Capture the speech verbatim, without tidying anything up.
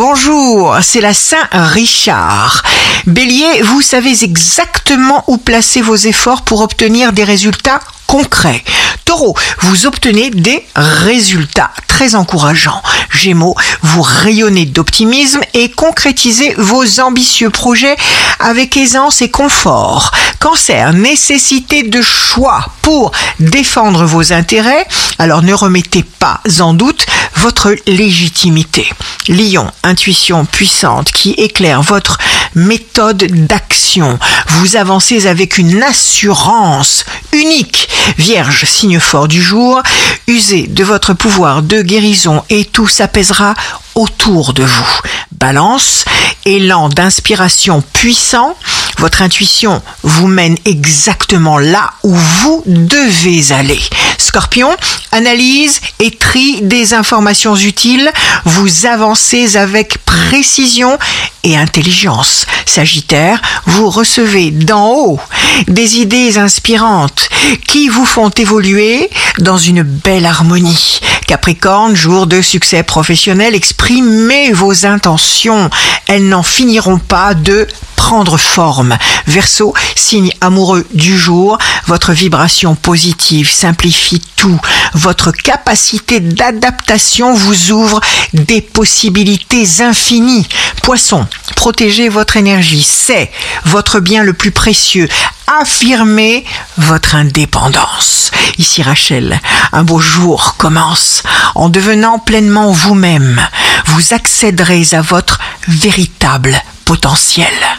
bonjour, c'est la Saint-Richard. Bélier, vous savez exactement où placer vos efforts pour obtenir des résultats concrets. Taureau, vous obtenez des résultats très encourageants. Gémeaux, vous rayonnez d'optimisme et concrétisez vos ambitieux projets avec aisance et confort. Cancer, nécessité de choix pour défendre vos intérêts, alors ne remettez pas en doute votre légitimité. Lion, intuition puissante qui éclaire votre méthode d'action. Vous avancez avec une assurance unique. Vierge, signe fort du jour, usez de votre pouvoir de guérison et tout s'apaisera autour de vous. Balance, élan d'inspiration puissant, votre intuition vous mène exactement là où vous devez aller. Scorpion, analyse et tri des informations utiles, vous avancez avec précision et intelligence. Sagittaire, vous recevez d'en haut des idées inspirantes qui vous font évoluer dans une belle harmonie. Capricorne, jour de succès professionnel, exprimez vos intentions. Elles n'en finiront pas de prendre forme. Verseau, signe amoureux du jour, votre vibration positive simplifie tout. Votre capacité d'adaptation vous ouvre des possibilités infinies. Poisson, protégez votre énergie, c'est votre bien le plus précieux. Affirmez votre indépendance. Ici Rachel, un beau jour commence. En devenant pleinement vous-même, vous accéderez à votre véritable potentiel.